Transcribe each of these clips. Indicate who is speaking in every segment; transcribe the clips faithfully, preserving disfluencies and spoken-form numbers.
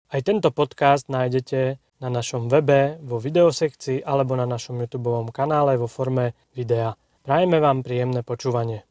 Speaker 1: Aj tento podcast nájdete na našom webe, vo videosekcii alebo na našom YouTubeovom kanále vo forme videa. Prajeme vám príjemné počúvanie.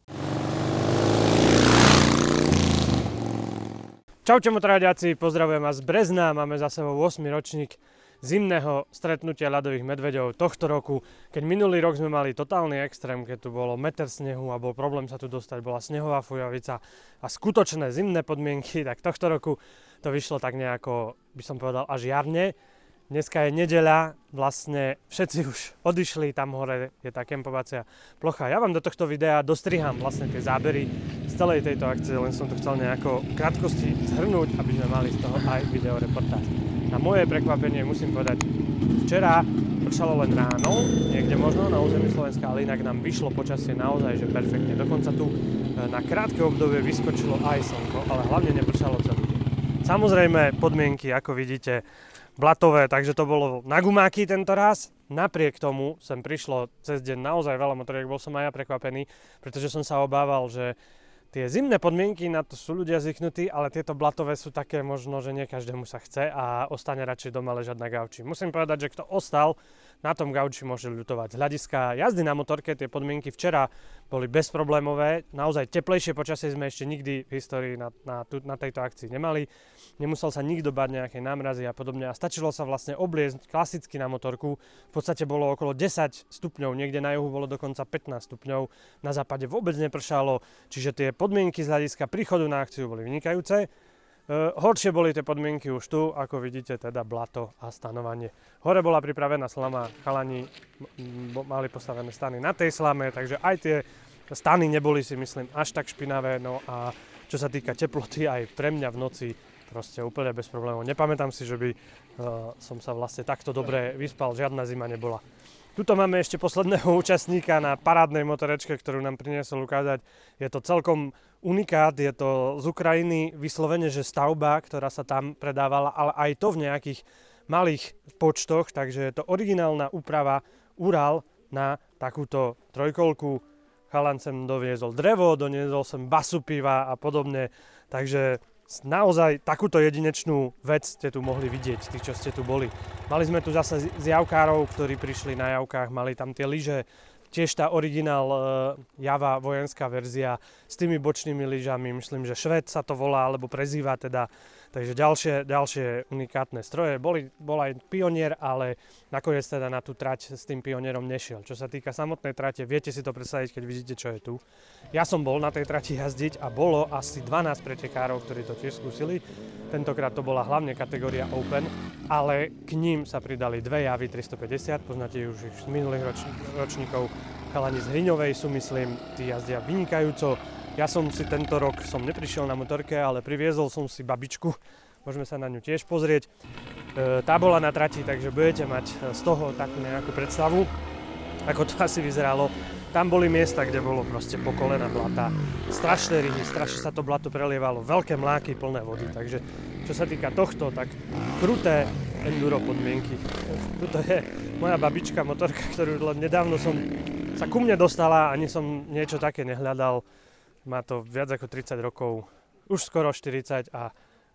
Speaker 1: Čaute motoradiaci, pozdravujem vás z Brezna, máme za sebou ôsmy ročník zimného stretnutia ľadových medveďov tohto roku. Keď minulý rok sme mali totálny extrém, keď tu bolo meter snehu a bol problém sa tu dostať, bola snehová fujavica a skutočné zimné podmienky, tak tohto roku to vyšlo tak nejako, by som povedal, až jarne. Dneska je nedeľa, vlastne všetci už odišli, tam hore je tá kempovacia plocha. Ja vám do tohto videa dostriham vlastne tie zábery z celej tejto akcie, len som to chcel nejako v krátkosti zhrnúť, aby sme mali z toho aj videoreportáž. Na moje prekvapenie musím povedať, včera pršalo len ráno, niekde možno na území Slovenska, ale inak nám vyšlo počasie naozaj, že perfektne. Dokonca tu na krátke obdobie vyskočilo aj slnko, ale hlavne nepršalo celý deň. Samozrejme podmienky, ako vidíte, blatové, takže to bolo na gumáky tento raz. Napriek tomu sem prišlo cez deň naozaj veľa motoriek, bol som aj ja prekvapený, pretože som sa obával, že tie zimné podmienky, na to sú ľudia zvyknutí, ale tieto blatové sú také možno, že nie každému sa chce a ostane radšej doma ležať na gauči. Musím povedať, že kto ostal na tom gauči, môže ľutovať. Z hľadiska jazdy na motorke tie podmienky včera boli bezproblémové, naozaj teplejšie počasie sme ešte nikdy v histórii na, na, na tejto akcii nemali. Nemusel sa nikto báť nejaké námrazy a podobne a stačilo sa vlastne obliecť klasicky na motorku. V podstate bolo okolo desať stupňov, niekde na juhu bolo dokonca pätnásť stupňov, na západe vôbec nepršalo, čiže tie podmienky z hľadiska príchodu na akciu boli vynikajúce. Uh, horšie boli tie podmienky už tu, ako vidíte, teda blato a stanovanie. Hore bola pripravená slama, chalani m- mali postavené stany na tej slame, takže aj tie stany neboli, si myslím, až tak špinavé. No a čo sa týka teploty, aj pre mňa v noci proste úplne bez problémov. Nepamätám si, že by uh, som sa vlastne takto dobre vyspal, žiadna zima nebola. Tuto máme ešte posledného účastníka na parádnej motorečke, ktorú nám priniesol ukázať. Je to celkom unikát, je to z Ukrajiny, vyslovene, že stavba, ktorá sa tam predávala, ale aj to v nejakých malých počtoch, takže je to originálna úprava Ural na takúto trojkolku. Chalan sem doviezol drevo, doniesol sem basu piva a podobne, takže naozaj takúto jedinečnú vec ste tu mohli vidieť, tí, čo ste tu boli. Mali sme tu zase z javkárov, ktorí prišli na javkách, mali tam tie lyže, tiež tá originál e, Java vojenská verzia s tými bočnými lyžami, myslím, že Švéd sa to volá, alebo prezýva teda. Takže ďalšie, ďalšie unikátne stroje. Boli, bol aj Pionier, ale nakoniec teda na tú trať s tým Pionierom nešiel. Čo sa týka samotnej trate, viete si to predstaviť, keď vidíte, čo je tu. Ja som bol na tej trati jazdiť a bolo asi dvanásť pretekárov, ktorí to tiež skúsili. Tentokrát to bola hlavne kategória Open, ale k ním sa pridali dve javy tristopäťdesiat, poznáte už ich z minulých roč- ročníkov. Chalani z Hriňovej sú, myslím, tí jazdia vynikajúco. Ja som si tento rok som neprišiel na motorke, ale priviezol som si babičku. Môžeme sa na ňu tiež pozrieť. E, tá bola na trati, takže budete mať z toho takú nejakú predstavu, ako to asi vyzeralo. Tam boli miesta, kde bolo proste po kolena blata. Strašné ryhy, strašne sa to blato prelievalo, veľké mláky plné vody. Takže čo sa týka tohto, tak kruté enduro podmienky. Tuto je moja babička, motorka, ktorú len nedávno som sa ku mne dostala, ani som niečo také nehľadal. Má to viac ako tridsať rokov, už skoro štyridsať a e,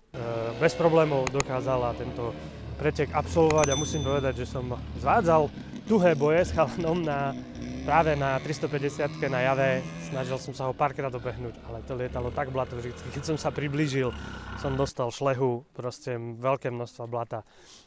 Speaker 1: bez problémov dokázala tento pretek absolvovať a musím povedať, že som zvádzal tuhé boje s chalanom na, práve na tristopäťdesiatke na jave. Snažil som sa ho párkrát dobehnúť, ale to lietalo tak blato vždy. Keď som sa priblížil, som dostal šlehu, proste veľké množstva blata. E,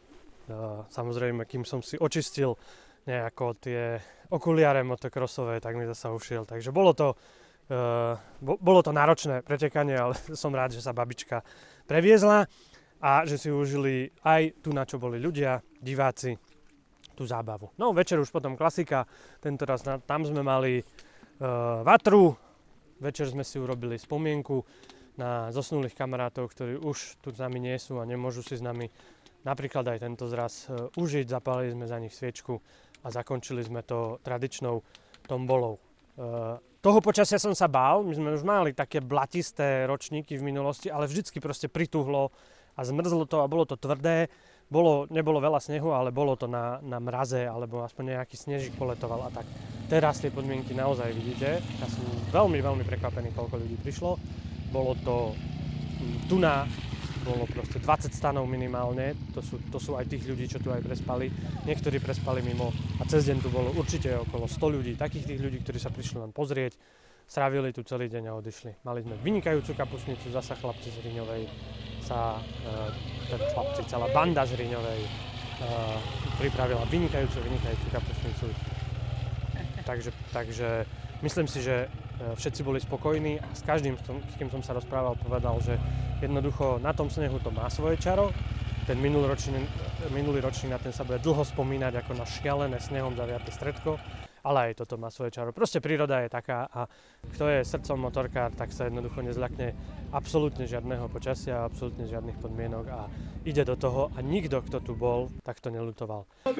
Speaker 1: samozrejme, kým som si očistil nejako tie okuliare motokrosové, tak mi zasa ušiel. Takže bolo to Uh, bolo to náročné pretekanie, ale som rád, že sa babička previezla a že si užili aj tu, na čo boli ľudia, diváci, tú zábavu. No večer už potom klasika, tento raz na, tam sme mali uh, vatru, večer sme si urobili spomienku na zosnulých kamarátov, ktorí už tu s nami nie sú a nemôžu si s nami napríklad aj tento zraz uh, užiť, zapálili sme za nich sviečku a zakončili sme to tradičnou tombolou. Uh, toho počasia som sa bál, my sme už mali také blatisté ročníky v minulosti, ale vždycky proste prituhlo a zmrzlo to a bolo to tvrdé. Bolo, nebolo veľa snehu, ale bolo to na, na mraze, alebo aspoň nejaký snežík poletoval a tak. Teraz tie podmienky naozaj vidíte. Ja som veľmi, veľmi prekvapený, koľko ľudí prišlo. Bolo to tu na bolo proste dvadsať stanov minimálne, to sú, to sú aj tých ľudí, čo tu aj prespali, niektorí prespali mimo a cez deň tu bolo určite okolo sto ľudí, takých tých ľudí, ktorí sa prišli len pozrieť, strávili tu celý deň a odišli. Mali sme vynikajúcu kapustnicu, zasa chlapci z Riňovej sa, ten chlapci, celá banda z Riňovej pripravila vynikajúcu, vynikajúcu kapustnicu. Takže, takže myslím si, že všetci boli spokojní a s každým, s kým som sa rozprával, povedal, že jednoducho na tom snehu to má svoje čaro. Ten minulý ročný, minulý ročný na ten sa bude dlho spomínať ako na šialené snehom zaviaté stredko, ale aj toto má svoje čaro. Proste príroda je taká a kto je srdcom motorkár, tak sa jednoducho nezľakne absolútne žiadneho počasia, absolútne žiadnych podmienok a ide do toho a nikto, kto tu bol, tak to neľutoval.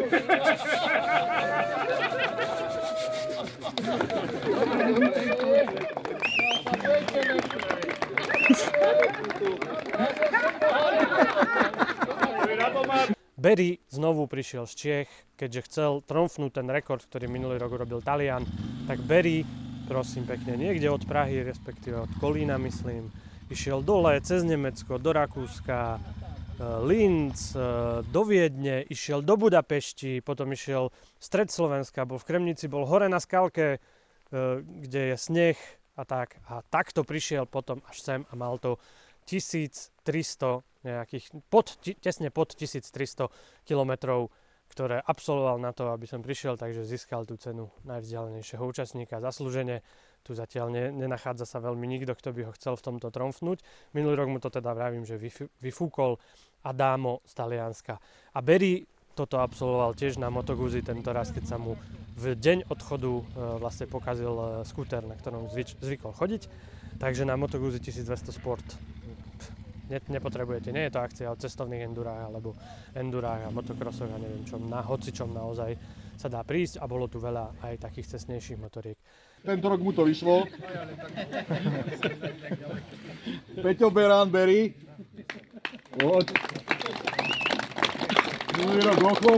Speaker 1: Berry znovu prišiel z Čiech, keďže chcel tromfnúť ten rekord, ktorý minulý rok urobil Talian, tak Berry, prosím pekne, niekde od Prahy, respektíve od Kolína, myslím, išiel dole cez Nemecko, do Rakúska, Linz, do Viedne, išiel do Budapešti, potom išiel stred Slovenska, bol v Kremnici, bol hore na skalke, kde je sneh a tak. A takto prišiel potom až sem a mal to tisíctristo nejakých, pod, tesne pod tisíctristo kilometrov, ktoré absolvoval na to, aby som prišiel, takže získal tú cenu najvzdialenejšieho účastníka zaslúžene. Tu zatiaľ ne, nenachádza sa veľmi nikto, kto by ho chcel v tomto tromfnúť. Minulý rok mu to teda vravím, že vyf, vyfúkol Adamo z Talianska. A Berry toto absolvoval tiež na Moto Guzzi tento raz, keď sa mu v deň odchodu e, vlastne pokazil e, skúter, na ktorom zvyč, zvykol chodiť. Takže na Moto Guzzi tisícdvesto Sport ne, nepotrebujete. Nie je to akcia o cestovných endurách alebo endurách a motokrosoch a neviem čom. Na hocičom naozaj sa dá prísť a bolo tu veľa aj takých cestnejších motoriek.
Speaker 2: Tento rok mu to vyšlo. Peťo Berán, Berry. Poď. Minulý rok Ochlop.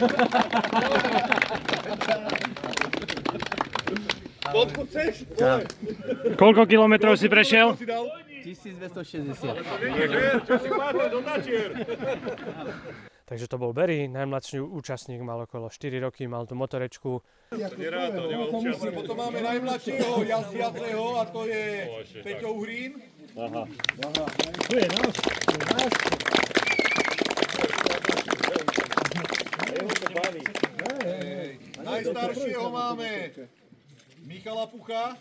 Speaker 2: Koľko chceš?
Speaker 1: Koľko kilometrov si prešiel?
Speaker 3: tisícdvestošesťdesiat.
Speaker 2: Čo si máte do Tačier?
Speaker 1: Takže to bol Berry, najmladší účastník, mal okolo štyri roky, mal tú motorečku.
Speaker 2: Nerád to, nemal účastník. Potom máme najmladšieho jazdiaceho a to je Peťo Uhrín. Aha. Aha. To je náš. To je náš. Najstaršieho máme Michala Pucha.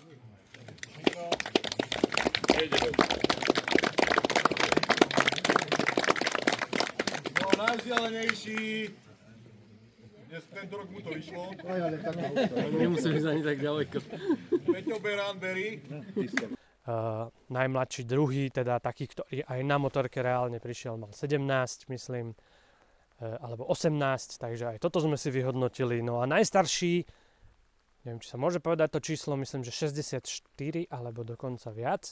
Speaker 2: No najvzdialenejší, dnes tento rok mu to vyšlo.
Speaker 3: Nemusím ísť ani tak ďaleko.
Speaker 2: Peťo Berán, Berry.
Speaker 1: Uh, najmladší druhý, teda taký, ktorý aj na motorke reálne prišiel, mal sedemnásť, myslím, uh, alebo osemnásť, takže aj toto sme si vyhodnotili. No a najstarší, neviem, či sa môže povedať to číslo, myslím, že šesťdesiatštyri alebo dokonca viac.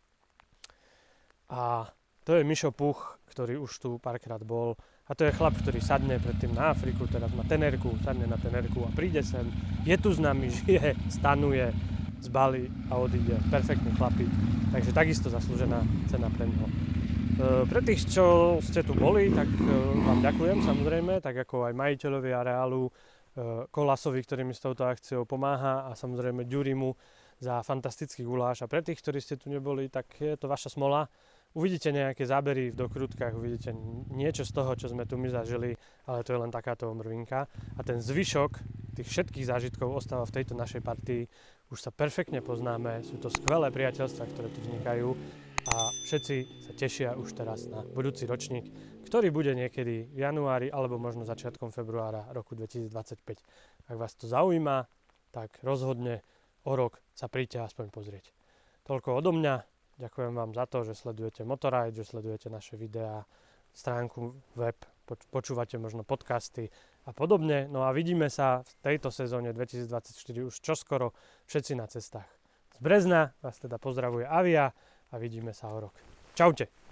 Speaker 1: A to je Mišo Puch, ktorý už tu párkrát bol. A to je chlap, ktorý sadne predtým na Afriku, teraz má tenerku, sadne na tenerku a príde sem. Je tu s nami, žije, stanuje, zbalí a odíde. Perfektný chlapík. Takže takisto zaslúžená cena pre neho. E, pre tých, čo ste tu boli, tak e, vám ďakujem samozrejme, tak ako aj majiteľovi areálu, e, Kolasovi, ktorý mi s touto akciou pomáha a samozrejme Ďurimu za fantastický guláš. A pre tých, ktorí ste tu neboli, tak je to vaša smola. Uvidíte nejaké zábery v dokrutkách, uvidíte niečo z toho, čo sme tu my zažili, ale to je len takáto omrvinka. A ten zvyšok tých všetkých zážitkov ostáva v tejto našej partii. Už sa perfektne poznáme, sú to skvelé priateľstvá, ktoré tu vznikajú a všetci sa tešia už teraz na budúci ročník, ktorý bude niekedy v januári alebo možno začiatkom februára roku dvetisícdvadsaťpäť. Ak vás to zaujíma, tak rozhodne o rok sa príďte aspoň pozrieť. Toľko odo mňa. Ďakujem vám za to, že sledujete Motorride, že sledujete naše videá, stránku, web, počúvate možno podcasty a podobne. No a vidíme sa v tejto sezóne dvetisícdvadsaťštyri už čoskoro všetci na cestách. Z Brezna vás teda pozdravuje Avia a vidíme sa o rok. Čaute.